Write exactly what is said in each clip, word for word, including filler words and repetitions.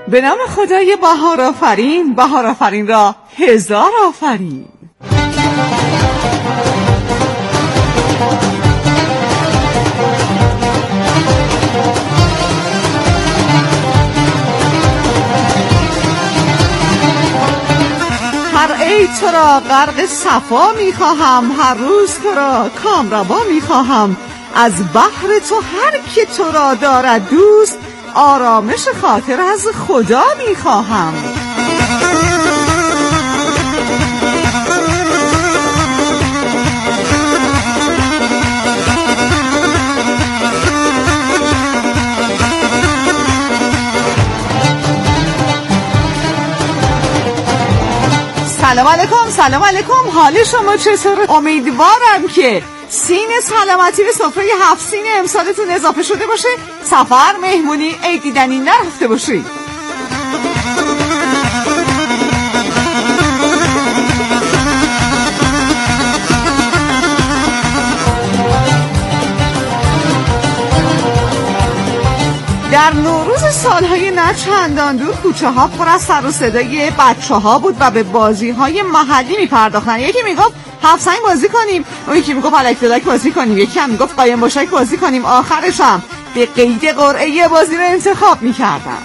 به نام خدای بهار آفرین، بهار آفرین را هزار آفرین. هر عید تو را غرق صفا میخواهم، هر روز تو را کامروا میخواهم. از بحر تو هر که تو را دارد دوست، آرامش خاطر از خدا میخواهم. سلام علیکم، سلام علیکم، حال شما چطوره؟ امیدوارم که سین سلامتی به سفره هفت سین امسالتون اضافه شده باشه، سفر، مهمونی، عید دیدنی نرفته باشید. در نوروز سالهای نه چندان دور کوچه ها پر از سر و صدای بچه ها بود و به بازی های محلی می پرداختن. یکی می گفت هفت سنگ بازی کنیم، اون یکی می گفت الک دلک بازی کنیم، یکی هم می گفت قایم باشک بازی کنیم. آخرش هم به قید قرعه یه بازی رو انتخاب می کردن.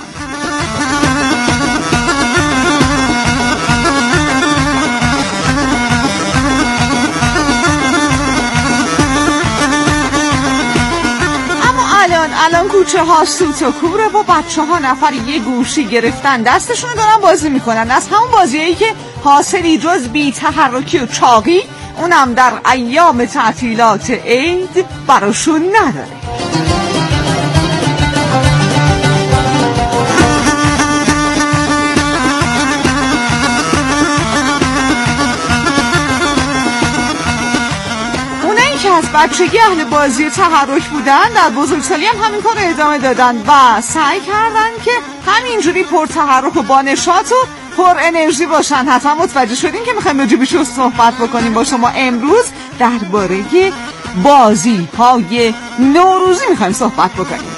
الان کوچه ها سوت و کوره و بچه ها نفر یه گوشی گرفتن دستشون دارن بازی میکنن از همون بازیایی که حاصلی جز بی تحرکی و چاقی اونم در ایام تعطیلات عید براشون نداره. از بچگی اهل بازی تحرک بودن در بزرگسالی هم همین کار رو ادامه دادن و سعی کردن که همینجوری پر تحرک و با نشاط و پر انرژی باشن. حتما متوجه شدین که میخوایم راجع بهش صحبت بکنیم با شما. امروز درباره بازی های نوروزی میخوایم صحبت بکنیم.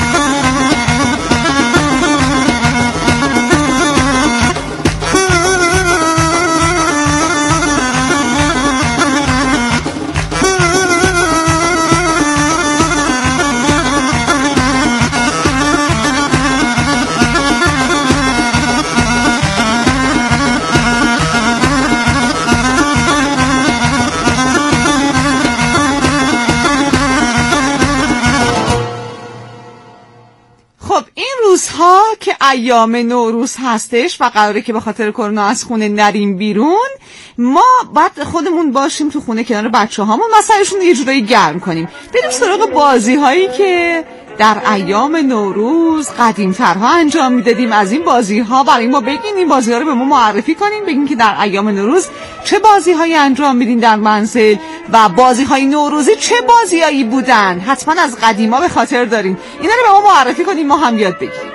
ها که ایام نوروز هستش و قراره که به خاطر کرونا از خونه نریم بیرون، ما باید خودمون باشیم تو خونه کنار بچه هامون مسئلهشون یه جورایی گرم کنیم، بریم سراغ بازی هایی که در ایام نوروز قدیمترها انجام میدادیم. از این بازی ها برای ما بگین، این بازی ها رو به ما معرفی کنیم، بگین که در ایام نوروز چه بازی هایی انجام میدین در منزل و بازی های نوروزی چه بازی هایی بودن، حتما از قدیما به خاطر دارین. اینا رو به ما معرفی کنیم، ما هم یاد بگیریم.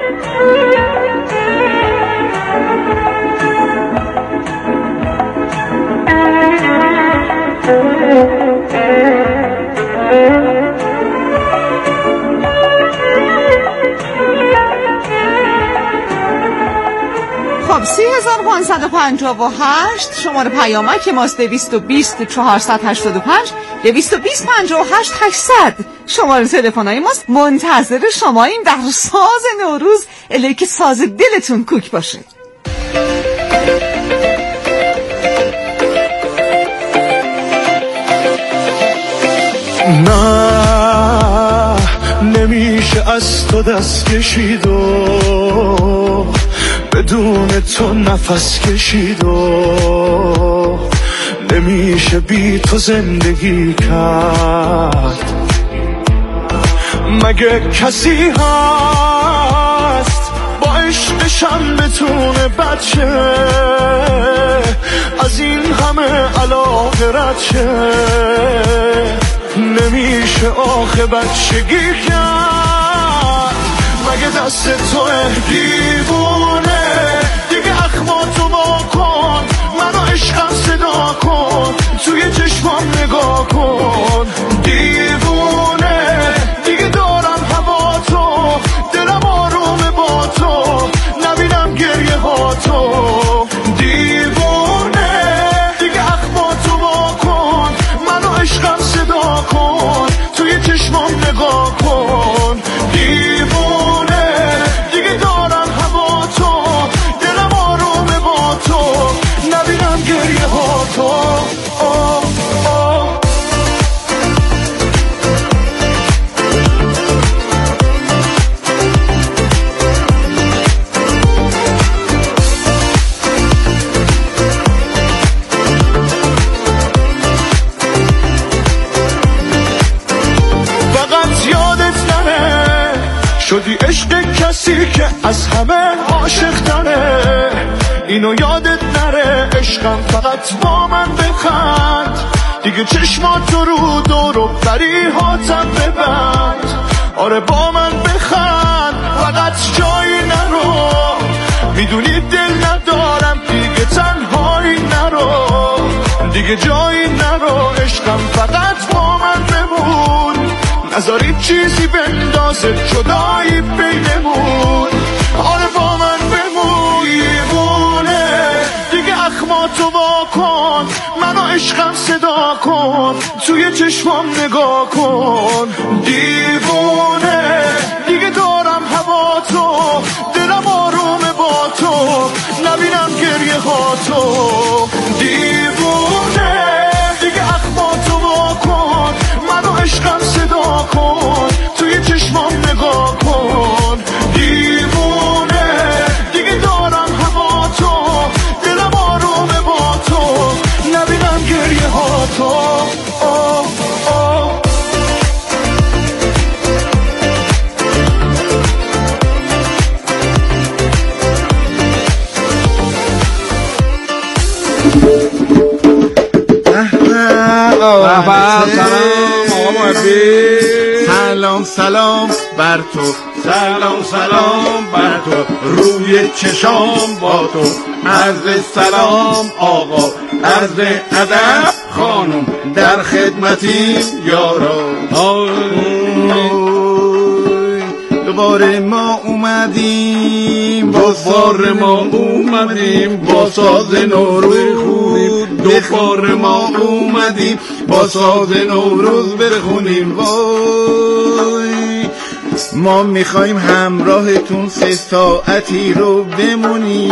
خب سی هزار و پانصد و پنجاه و هشت شماره پیامک ماست، دویست و بیست چهارصد و هشتاد و پنج دویست و بیست پنجاه و هشت هشتصد شماره تلفن‌های ماست. منتظر شماییم در ساز نوروز، الی که ساز دلتون کوک باشه. نه نمیشه از تو دست کشید و بدون تو نفس کشید و نمیشه بی تو زندگی کرد. مگه کسی هست با عشقشم بتونه بچه از این همه علاقه رد شه؟ نمیشه آخه بچگی کرد. مگه دست توه دیوونه دیگه اخماتو با کن، منو عشقم صدا کن، توی چشمام نگاه کن. دیوونه دیگه دارم هوا تو، دلم آرومه با تو، گفتی عشق کسی که از همه عاشق تره، اینو یادت نره عشقم فقط با من بخند، دیگه چشماتو رو دور و فریحاتم ببند. آره با من بخند فقط جایی نرو، میدونی دل ندارم دیگه تنهایی نرو، دیگه جایی نرو عشقم فقط با من بمون، نذاری چیزی بندازه جدایی بینمون. آره با من بمون دیوونه، دیگه اخماتو وا کن، منو عشقم صدا کن، توی چشمام نگاه کن. دیوونه دیگه دارم هوا تو، دلم آرومه با تو، نبینم گریه ها تو. دیوونه دیگه اخماتو وا کن، منو عشقم صدا کن، توی چشمام نگاه کن. دیوونه دیگه دارم هوا تو، دلم آرومه با تو، نبینم گریه ها تو. آه آه. سلام سلام بر تو، سلام سلام بر تو، روی چشام با تو، عرض سلام آقا، عرض ادب خانم، در خدمتیم یارا. دوباره ما اومدیم، دوباره ما اومدیم با ساز نوروز، دوباره ما اومدیم با ساز نوروز بخونیم. وای ما میخوایم همراهتون سه ساعتی رو بمونیم.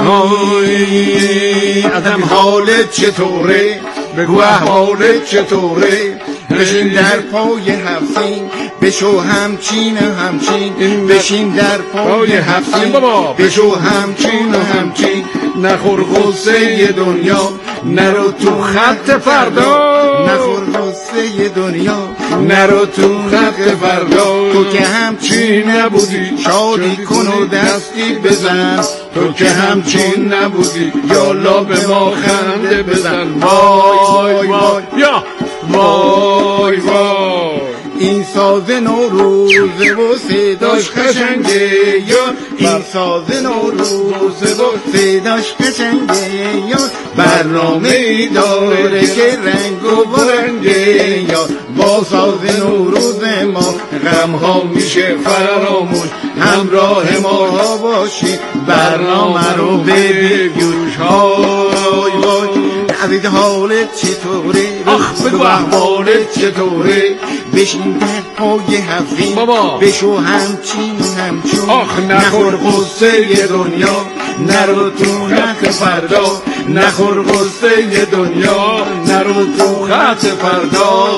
ادم حالت چطوره؟ بگو احوالت چطوره؟ بشین در پای هفتین، بشو همچین همچین، بشین در پای هفتین، بشو همچین همچین، نخور غصه دنیا، نرو تو خط فردا، نخور غصه دنیا، نرو تو خط فردا. تو که همچین نبودی شادی کن و دستی بزن، تو که همچین نبودی یالا به ما خنده بزن. وای وای یا وای وای این ساز نوروزه و صداش قشنگه، یا این ساز نوروزه و صداش قشنگه، یا برنامه ای داره که رنگ و برنگه، یا با ساز نوروز ما غم ها میشه فراموش، همراه ما باشی برنامه رو بگوش. های وای عزیز حالت چطوره؟ آخ بگو احوالت چطوره؟ بشین در پای هفتین، بشو همچین همچون، آخ نخور غصه دنیا، نرو تو خط فردا، نخور غصه دنیا، نرو تو خط فردا.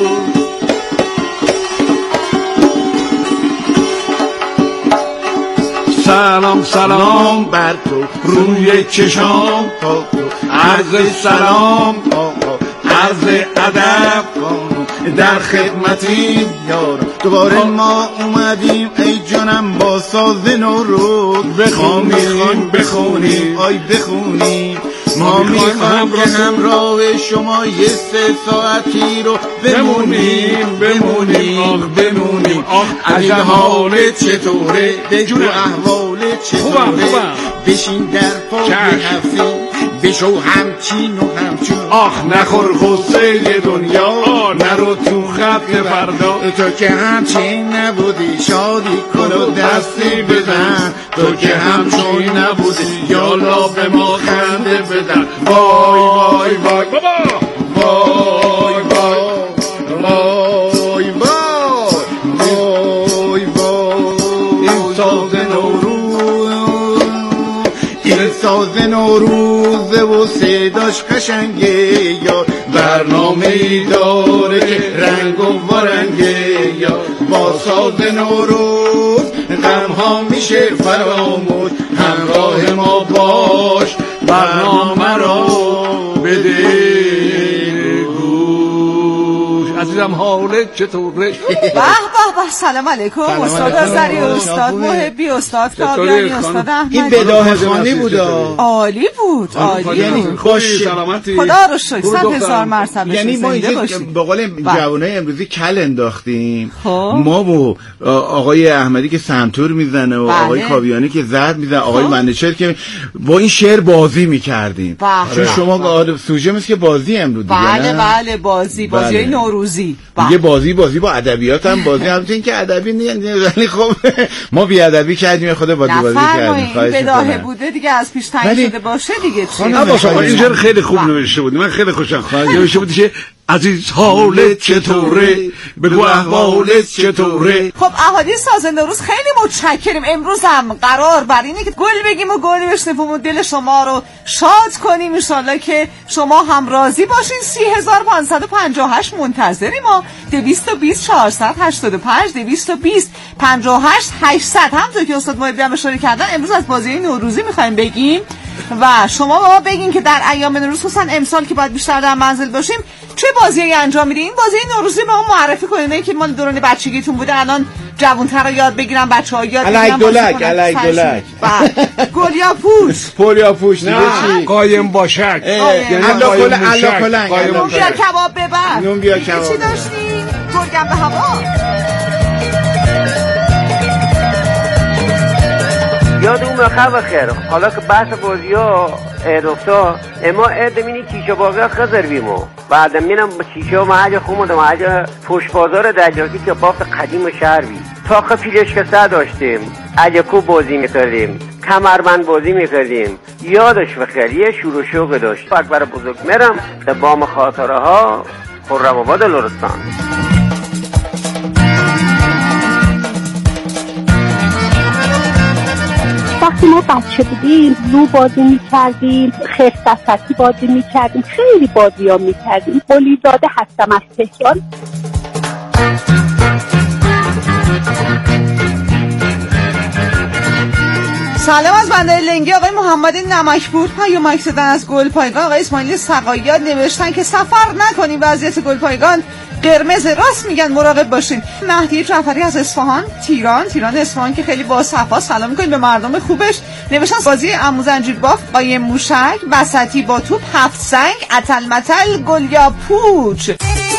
سلام سلام بر تو، روی چشام تا تو، عرض سلام آقا، عرض ادب خانم، در خدمتیم یارا. دوباره ما اومدیم ای جانم با ساز نوروز، ما میخوایم بخونیم، آی بخونیم، ما میخوایم که همراه شما یه سه ساعتی رو بمونیم بمونیم آخ بمونیم. آخ عجب حالت چطوره؟ بگو احوالت چطوره؟ بشین در پای هفتین، بشو همچین و همچون، آخ نخور غصه دنیا، نرو تو خط فردا. تو که همچین نبودی شادی کن و دستی بزن، تو که همچین نبودی یالا به ما خنده بزن. وای وای وای بابا، وای وای وای وای وای این ساز نوروز، این ساز نوروزه و صداش قشنگه، یا برنامه ای داره که رنگ و وارنگه، یا با ساز نوروز غم ها میشه فراموش، همراه ما باش برنامه را بده گوش. از عزیزم حالت چطوره؟ به به به، سلام علیکم استاد آذری، استاد محبی، استاد کاویانی، استاد احمدی. این بداهه خانی بود، عالی بود، عالی بود. خوش سلامتی. خدا رو شکر، صد هزار مرتبه. یعنی ما اینجا به قول جوانای امروزی کل انداختیم، ما و آقای احمدی که سنتور میزنه و آقای کاویانی که زرد میزنه، آقای منشر که با این شعر بازی میکردیم. چون شما سوژه مثل که بازی امروز دیگه. بله بله، بازی بازی نوروزی. یه بازی بازی با ادبیات هم بازی، همچنین که ادبی نیست، ولی خب ما بی ادبی کردیم، خود بازی بازی کردیم. خواهش می‌کنم. بداهه بوده دیگه، از پیش تعیین شده باشه دیگه. نه باشه، اینجا خیلی خوب نوشته بود، من خیلی خوشم نوشته بود که عزیز حالت چطوره، بگو احوالت چطوره. خب اهالی ساز نوروز خیلی متشکریم. امروز هم قرار بر اینه که گل بگیم و گل بشنویم و دل شما رو شاد کنیم، ان شاءالله که شما هم راضی باشین. سی هزار و پانصد و پنجاه و هشت منتظریم ما. دویست و بیست چهارصد و هشتاد و پنج دویست و بیست پنجاه و هشت هشتصد. همونطور که استاد محبی هم اشاره کردن، امروز از بازی نوروزی می‌خوایم بگیم و شما با ما بگین که در ایام نوروز، خصوصا امسال که باید بیشتر در منزل باشیم، چه بازیایی انجام میدین. این بازی نوروزی به ما معرفی کنین، نه که مال دوران بچگیتون بوده، الان جوان‌تر رو یاد بگیرن، بچه‌ها یاد بگیرن. الک دولک، الک دولک. گل یا پوش. پول یا پوش، نه چی؟ قایم باشک. یعنی قایم موشک. نون بیا کباب ببر. نون بیا کباب. چی داشتین؟ گرگم به هوا. یاد اون مخه بخیر. حالا که بحث بازی ها افتاد، اما ادمینی چیشه باقی خزر بیمو بعد مینم با چیشه ما حاجه خومد ما حاجه پوش بازار دجاجی که بافت قدیم شهر بی تا خفیلش که سه داشتیم، اجکو بازی میکردیم، کمربند بازی میکردیم. یادش بخیر، یه شور و شوق داشت. اکبر بزرگ میرم به بام خاطره ها خرم آباد لرستان. وقتی ما بچه بودیم لو بازی میکردیم، خرس دستی بازی میکردیم، خیلی بازی ها میکردیم. قلیزاده هستم از تهران. سلام از بنده لنگی. آقای محمد نمکپور پیامک زدن از گلپایگان. آقای اسماعیل سقاییات نوشتن که سفر نکنیم، وضعیت گلپایگان قرمز، راست میگن، مراقب باشین. مهدی جعفری از اصفهان، تیران تیران اصفهان که خیلی با صفا سلام میکنیم به مردم خوبش. نوشتن بازی عمو زنجیرباف، قایم موشک، وسطی با توپ، هفت سنگ، اتل متل، گل یا پوچ.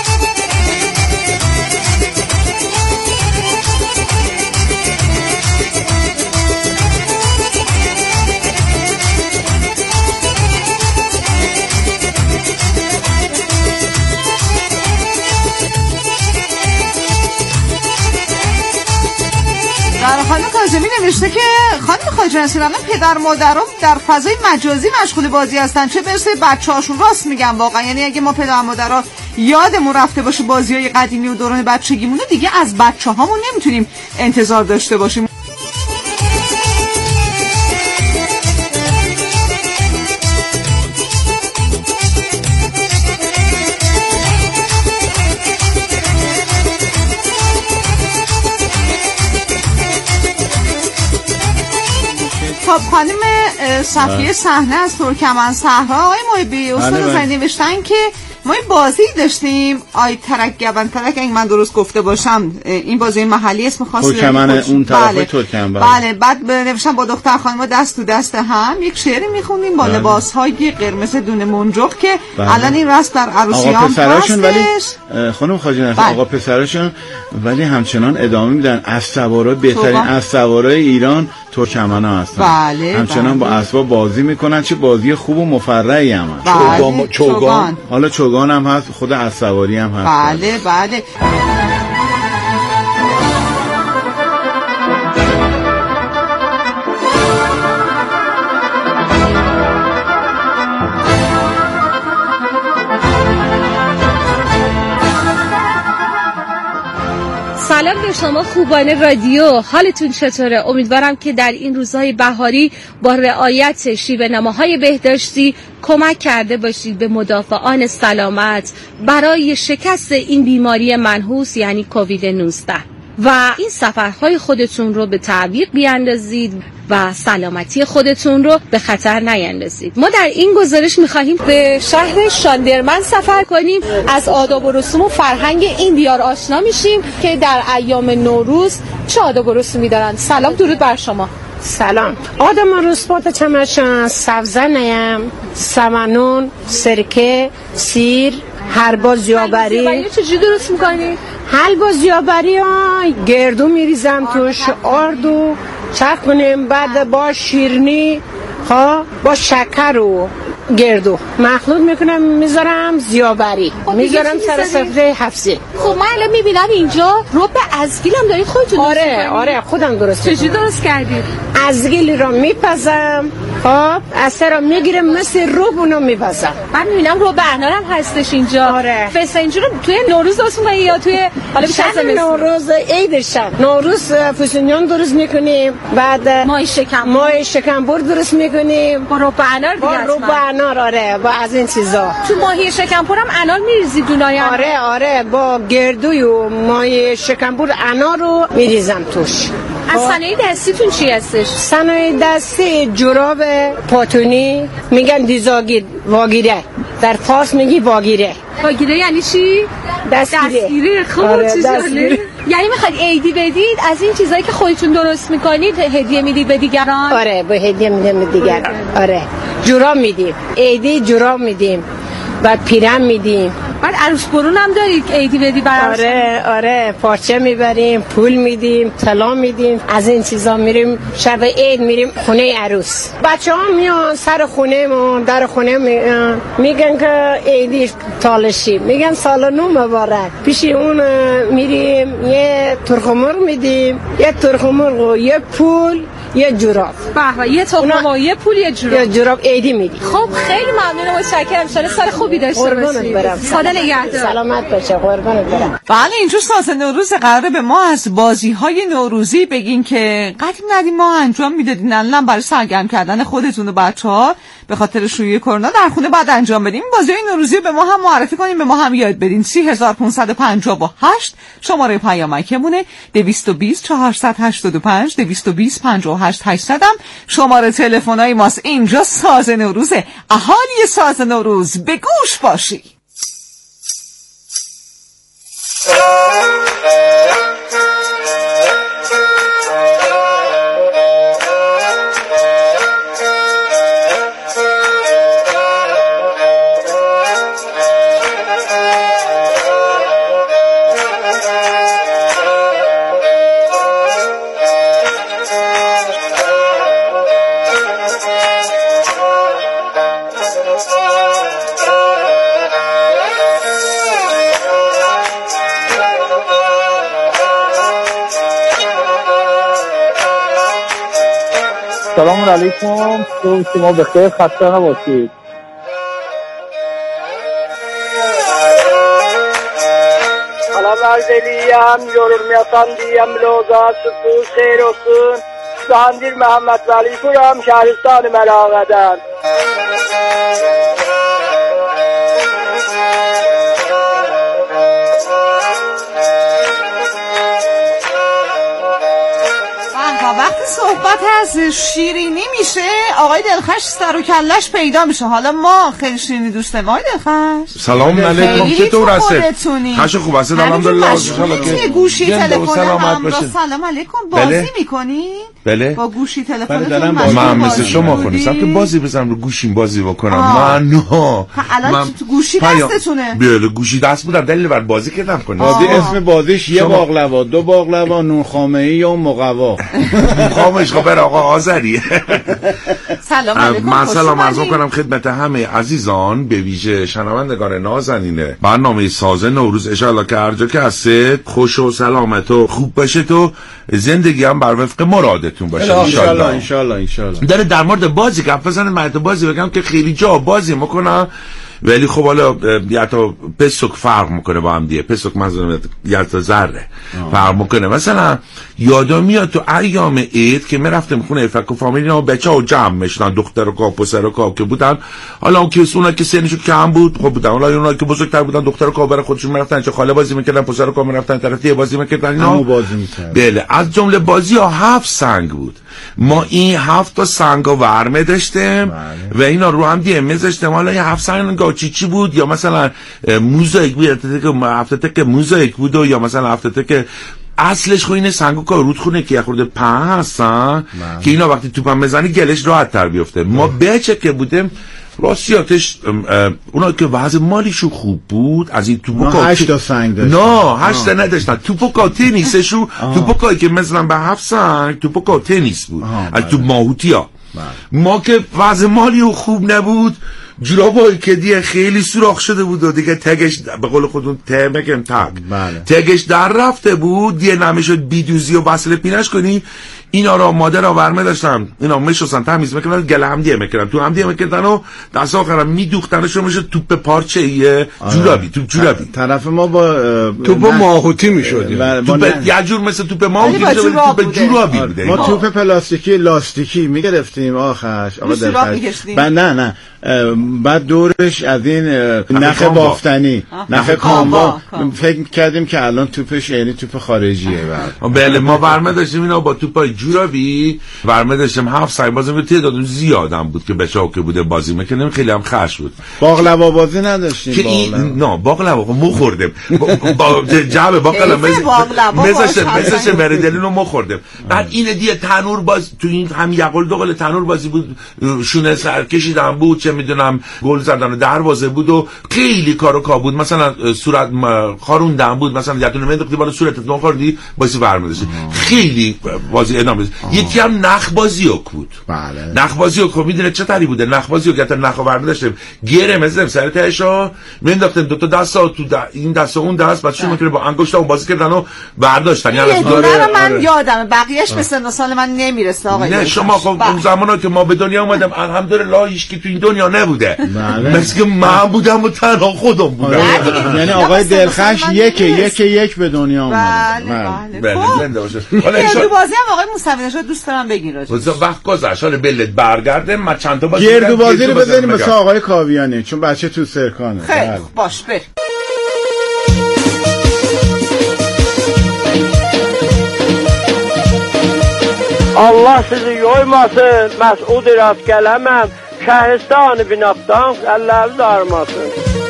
در خانم کاظمی نوشته که خانم خاجنسی الان پدر مادرم در فضای مجازی مشغول بازی هستن، چه برسه بچه‌هاشون. راست میگم واقعا، یعنی اگه ما پدر مادرها یادمون رفته باشه بازی‌های قدیمی و دوران بچگیمون، دیگه از بچه‌هامون نمیتونیم انتظار داشته باشیم. خب خانم صفیه صحنه از ترکمن صحرا، آقای محبی استاد زنی نوشتن که ما این بازی داشتیم، آی ترک گبن ترک، اگه من درست گفته باشم این بازی محلی اسم خاصی داره، ترکمن اون طرفای ترکمن. بله. بعد نوشتن با دختر خانم دست تو دست هم یک شعری میخوندیم با لباس‌های قرمز دونه منجق که بله. الان این رسم در عروسیام هستش. ولی خانم خاجه بله. آقا پسراشون ولی همچنان ادامه میدن. اسب‌سوارای بهترین اسب‌سوارای ایران ترکمن‌ها هستن. بله. همچنان بله. با اسباب بازی میکنن، چه بازی خوب و مفرحی هم هست. بله. چوگان. چوگان حالا چوگان هم هست، خود اسب‌سواری هم هست. بله بله. سلام به شما خوبان رادیو، حالتون چطوره؟ امیدوارم که در این روزهای بهاری با رعایت شیوه نماهای بهداشتی کمک کرده باشید به مدافعان سلامت برای شکست این بیماری منحوس یعنی کووید نوزده. و این سفرهای خودتون رو به تعویق بیاندازید و سلامتی خودتون رو به خطر نیندازید. ما در این گزارش می‌خواهیم به شهر شاندرمن سفر کنیم، از آداب و رسوم و فرهنگ این دیار آشنا میشیم که در ایام نوروز چه آداب و رسومی دارن. سلام، درود بر شما. سلام. آدم و رسومات چمشان سبزه نیم، سمنون، سرکه، سیر، حلوا زیابری. حلوا چجوری درست می‌کنی؟ حلوا زیابری ها گردو میریزم توش، آردو چرخ کنیم، بعد با شیرنی ها با شکر و گردو مخلوط میکنم میذارم زیابری، میذارم سر سفره حفظی. خب من الان میبینم اینجا رب ازگیل هم دارید خودتون درست آره میکنید؟ آره خودم درست چجوری درست کردید؟ ازگیل رو میپزم، خب اصلا رو میگیرم مثل رب اونو میپزم. من میبینم رب انار هم هستش اینجا. آره. فسنجی رو توی نوروز درست میکنید یا توی حالا بیشتر زمستون؟ نوروز عیدشم. نوروز فسنجان درست میکنیم، بعد ماه شکم ماه شکمبر درست میکنیم با رب انار دیگه. با رب انار آره با از این چیزا. تو ماهی شکمپور هم انار میریزید دونای انار؟ آره آره با گردوی و ماهی شکمپور انار رو میریزم توش. از صنایع دستیتون چی هستش؟ صنایع دستی جوراب پاتونی میگن دیزاگیر، واگیره در فارس میگی واگیره. واگیره یعنی چی؟ دستگیره. دستگیره. خوب آره چیز دستگیره. یعنی میخواید عیدی بدید از این چیزایی که خودتون درست میکنید هدیه میدید به دیگران؟ آره به هدیه میدیم به دیگران. آره جوراب میدیم، عیدی جوراب میدیم، بعد پیرم میدیم. بعد عروس برون هم دارید عیدی بدی برای؟ آره آره پارچه میبریم، پول میدیم، طلا میدیم، از این چیزا میریم شب عید میریم خونه عروس. بچه ها میان سر خونه ما، در خونه میان میگن که عیدی تالشی، میگن سال نو مبارک. پیش اون میریم یه ترخ مرغ میدیم، یه ترخ مرغ و یه پول یه جوراب. به به، یه تخم و یه پول یه جوراب. یه جوراب عیدی میدیم. خب خیلی ممنونم، متشکرم. ان سال خوبی داشته باشید. خدا نگهدار. سلامت باشه. قربونت برم. بله اینجور ساز نوروز قراره به ما از بازی‌های نوروزی بگین که قدیم ندیم ما انجام میدادین، الان برای سرگرم کردن خودتون و بچه‌ها به خاطر شیوع کرونا در خونه بعد انجام بدیم. بازی‌های نوروزی به ما هم معرفی کنین، به ما هم یاد بدین. سی هزار و پانصد و پنجاه و هشت شماره پیامکمونه. دویست و بیست چهارصد و هشتاد و پنج دویست و بیست پنجاه و هشت هشتصد هم شماره تلفن‌های ماست. اینجا ساز نوروزه. اهالی ساز نوروز به گوش باشی. سلام علیکم، تو شما بخیر، خسته نباشید. Salam Erdeliyem, yorum yatan diyem lozası tu seyir olsun. Sandir Mehmet Veli Kuram, Şehristan-ı Melağeden. وقتی صحبت از شیرینی میشه آقای دلخش سر و کلش پیدا میشه. حالا ما خیلی شیرینی دوست داریم. آقای دلخش سلام علیکم، چطور هستی؟ خش خوب هست الحمدلله. یه گوشی تلفن همراه. سلام علیکم، بازی میکنین؟ بله با گوشی تلفن من مثل شما خونستم که بازی بزنم رو گوشیم بازی بکنم. من نه الان گوشی دستتونه؟ بله گوشی دست بودم، دلیل بر بازی کردم کنیم. بازی اسم بازیش یه باقلوا، دو باقلوا، نون خامه‌ای یا مقوا. خامش خب بر آقا آذریه. سلام علیکم. من سلام عرض می‌کنم خدمت همه عزیزان، به ویژه شنوندگان نازنین برنامه ساز نوروز. ان شاءالله که هر جا که هستید خوش و سلامت و خوب باشید و زندگی هم بر وفق مرادتون باشه ان شاءالله. ان شاءالله ان شاءالله. داره در مورد بازی گپ بزنه، من بازی بگم که خیلی جا بازی میکنم، ولی خب حالا یا تا پسوک فرق میکنه با هم دیگه. پسوک منظورم یا تا ذره فرق میکنه. مثلا یادم میاد تو ایام عید که میرفتم خونه فک و فامیلی اینا بچه‌ها جمع میشدن، دختر و کا پسر و کا که بودن. حالا اون کس اونا که سنشون کم بود خب بودن، حالا اونا که بزرگتر بودن دختر و کا برای خودشون میرفتن چه خاله بازی میکردن، پسر و کا میرفتن طرف دیگه بازی میکردن اینا بازی میکردن. بله از جمله بازی ها هفت سنگ بود. ما این هفت تا سنگا ورمه داشتیم و اینا رو هم دیگه میذاشتیم. حالا یه هفت سنگ چی چی بود، یا مثلا موزاییک بود، هفت تا که موزاییک بود و یا مثلا هفت تا که اصلش خو اینه سنگو که رودخونه که یه خورده پهن هستن که اینا وقتی توپم بزنی گلش راحت تر بیفته. ما بچه که بودیم راستیاتش اونا که وضع مالیشو خوب بود از این توپو هشت تا سنگ داشتن. نه هشت تا نداشتن. توپو تنیسشو توپو که مثلا به هفت سنگ توپو تنیس بود از تو ماهوتی ها. ما که وضع مالی خوب نبود، جورابایی که دیگه خیلی سوراخ شده بود و دیگه تگش به قول خودمون تمکم تگ بله. تگش در رفته بود دیگه نمیشد بیدوزی و وصل پینش کنی. اینا را مادر ها ورمه داشتم، اینا میشستن تمیز میکردن، گله هم دیگه میکردن، تو هم دیگه میکردن و دست آخرم میدوختنش رو میشد توپ پارچه ایه جورابی توپ جورابی. طرف ما با توپ ماهوتی میشد، توپ یه جور مثل توپ ماهوتی میشد، توپ جورابی بوده. ما توپ پلاستیکی لاستیکی میگرفتیم آخرش آقا دلخوش. بعد نه نه بعد دورش از این نخ بافتنی نخ کامبا فکر کردیم که الان توپش یعنی توپ خارجیه. بله ما ورمه داشتیم اینا با توپای جورابی ورمه داشتیم. هفت سنگ بازی بود، تعداد زیادم بود که بچه‌ها که بوده بازی می‌کردیم، خیلی هم خرج بود. باقلوا بازی نداشتیم که این نه باقلوا مو خوردیم با جعبه باقلا میذاشتیم میذاشتیم مردلین رو مو خوردیم. بعد این دیگه تنور باز تو این هم یقل دوقل تنور بازی بود، شونه سر کشیدن بود، چه میدونم گل زدن و دروازه بود و خیلی کارو کا بود. مثلا صورت خاروندن بود، مثلا یادتونه مینداختی بالا صورتت نخوردی بازی ورمه داشت. خیلی بازی ادامه داشت. یکی هم نخ بازی بود. بله نخ بازی کو میدونه چه طری بوده. نخ بازی که نخ ورمه داشتیم، گره مزم سر تهشو مینداختیم دو تا دستا تو دا این دست و اون دست، بعد شروع می‌کردن با انگشت اون بازی کردن و برداشتن. یعنی از داره من یادم بقیه‌اش به سن و سال من نمیرسه آقا. نه شما خب اون زمانا که ما به دنیا اومدم الحمدلله هیچ کی تو این دنیا نبوده. مثل من بودم و تنها خودم بودم. یعنی آقای دلخش یک یک یک به دنیا اومد. بله بله زنده باشه. حالا گردو بازی هم آقای موسوی نژاد دوست دارم بگین راجعش. وقت گذشت حالا بلد برگرده ما چند تا بازی گردو بازی رو بزنیم مثل آقای کاویانی چون بچه تو سرکانه. خیلی باش بر Allah sizi yoymasın, Məsud rast gələməm, şəhristanı binaftan, əlləriniz ağrımasın.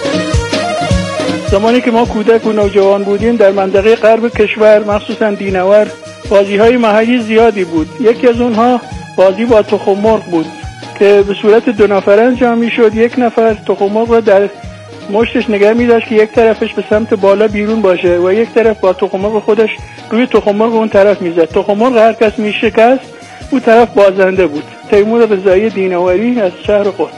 زمانی که ما کودک و نوجوان بودیم در منطقه غرب کشور مخصوصا دینور بازی های محلی زیادی بود. یکی از اونها بازی با تخم مرغ بود که به صورت دو نفره انجام میشد. یک نفر تخم مرغ را در مشتش نگه می‌داشت که یک طرفش به سمت بالا بیرون باشه و یک طرف با تخم مرغ خودش روی تخم مرغ اون طرف میزد. تخم مرغ هر کس میشکست اون طرف بازنده بود. تیمور رضایی دینوری از شهر قدس.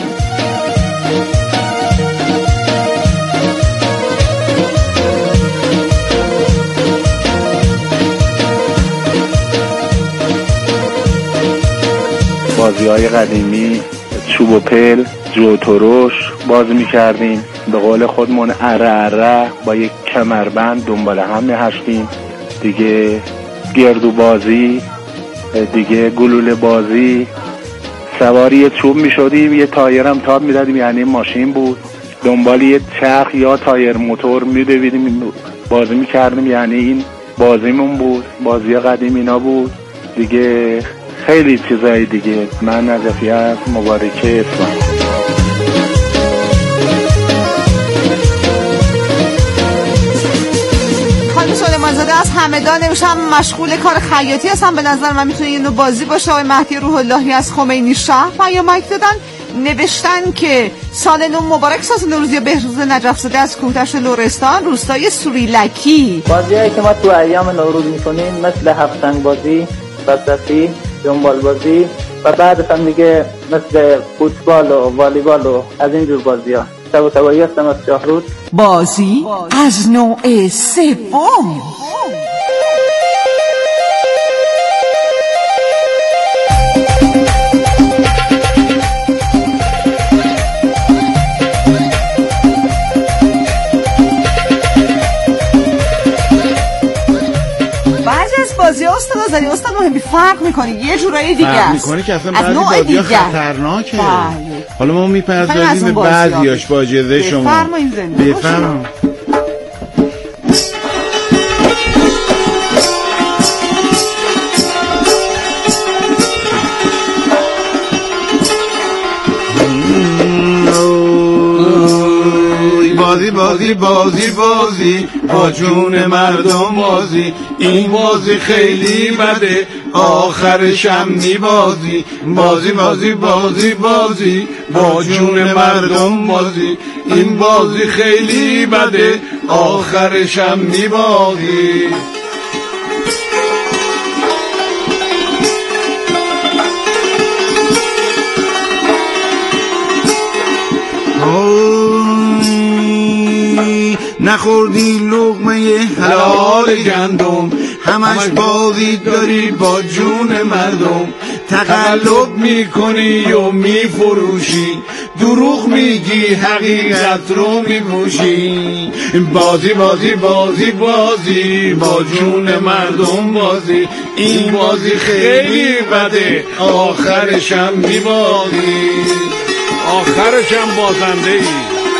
بازی‌های قدیمی چوب و پل، جو تروش بازی می‌کردیم. به قول خودمون اره اره با یک کمربند دنبال هم می‌هشتیم. دیگه گردو بازی، دیگه گلوله بازی، سواری چوب می‌شدیم، یه تایرم تاب می‌دادیم یعنی ماشین بود. دنبال یه چرخ یا تایر موتور می‌دویدیم بازی می‌کردیم یعنی این بازیمون بود. بازی قدیم اینا بود. دیگه خیلی چیزایی دیگه. من نظفی از مبارکه اسفند. خانم سلیمانزاده از همدان نمیشم مشغول کار خیاطی هستم. به نظر من میتونه یه نوع بازی باشه. آقای مهدی روح اللهی از خمینی شهر پیامک دادن، نوشتن که سال نو مبارک. ساز نوروزی بهروز نجف‌زاده از کوهتش لرستان روستای سوریلکی. بازیایی که ما تو ایام نوروز میکنیم مثل هفت سنگ بازی، بسطی، جنبال بازی و بعدش هم دیگه مثل فوتبال و والیبال و از اینجور بازی ها. شب و شبایی هستم از شاهرود. بازی از نوع سوم. بازی استاد آذری، استاد مهمی فرق میکنه، یه جورایی دیگه است. فرق میکنه که اصلا بعضی بازی‌ها خطرناکه. بله. حالا ما میپردازیم به بعضیاش با اجازه شما. بفرمایید زنده. بفرمایید. بازی بازی بازی بازی با جون مردم بازی، این بازی خیلی بده آخرش هم میبازی. بازی بازی بازی بازی با جون مردم بازی، این بازی خیلی بده آخرش هم میبازی. نخوردی لقمه حلال گندم، همش بازی داری با جون مردم. تقلب میکنی و میفروشی، دروغ میگی حقیقت رو میگوشی. بازی بازی بازی بازی با جون مردم بازی، این بازی خیلی بده آخرش هم میبازی. آخرش هم بازنده ای.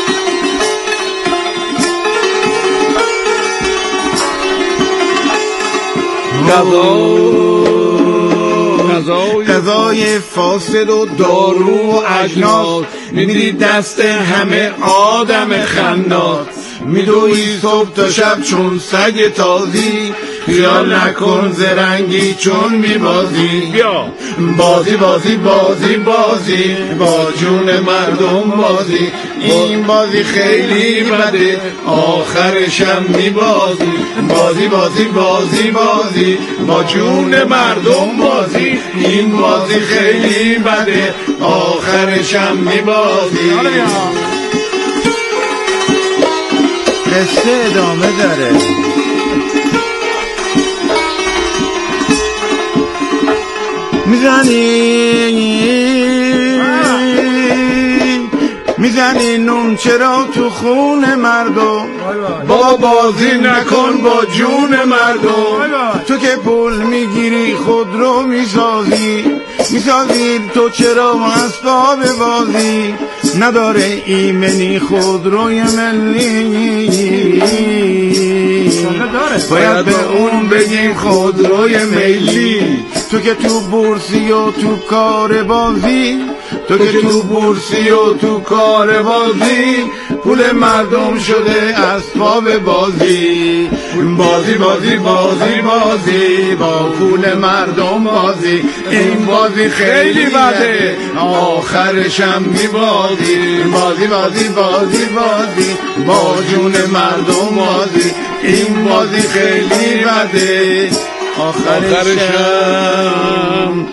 غذای فاسد و دارو و اجناس، میدی دست همه آدم خناس. میدوی صبح تا شب چون سگ تازی، خیال نکن زرنگی چون میبازی. بیا بازی بازی بازی بازی با جون مردم بازی، این بازی خیلی بده آخرش هم میبازی. بازی بازی بازی بازی با جون مردم بازی، این بازی خیلی بده آخرش هم میبازی. قصه ادامه داره. میزنی میزنی نون چرا تو خون مردم، بابا بازی نکن با جون مردم. تو که پول میگیری خود رو میسازی، میسازی تو چرا اسباب بازی. نداره ایمنی خود روی ملی، باید به اون بگیم خودروی ملی. تو که تو بورسی و تو کار بازی، تو که تو بورسی و تو کار بازی، پول مردم شده اسباب بازی. بازی بازی بازی بازی با پول مردم بازی، این بازی خیلی بده آخرش هم میبازی. بازی بازی بازی بازی با جون مردم بازی، این بازی خیلی بده آخرش هم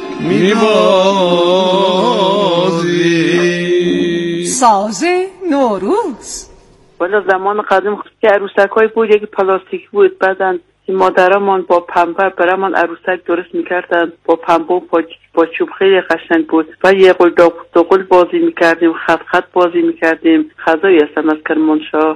میبازی. ساز نوروز. والا زمان قدیم که عروسک های بود یکی پلاستیک بود، بعدن مادرمان با پنبه برمان عروسک درست میکردن با پنبه و با چوب، خیلی قشنگ بود. و یه قل دوقل بازی میکردیم، خط خط بازی میکردیم. خدایی هستم از کرمانشاه.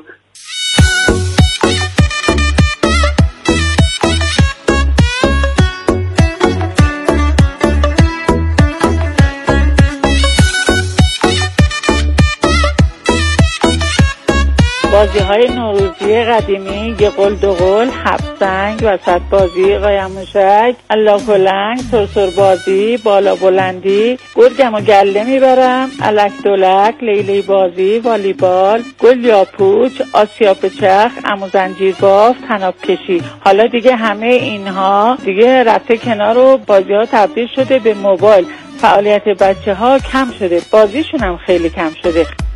بازی های نوروزی قدیمی، یه قل دو قل، هفت سنگ، وسط بازی، قایم موشک، الا کلنگ، سرسر بازی، بالا بلندی، گرگم و گله میبرم، الک دولک، لیلی بازی، والیبال، گل یا پوچ، آسیاب چرخ، عمو زنجیر باف، تناب کشی. حالا دیگه همه اینها دیگه رفته کنار و بازی ها تبدیل شده به موبایل. فعالیت بچه ها کم شده، بازیشون هم خیلی کم شده.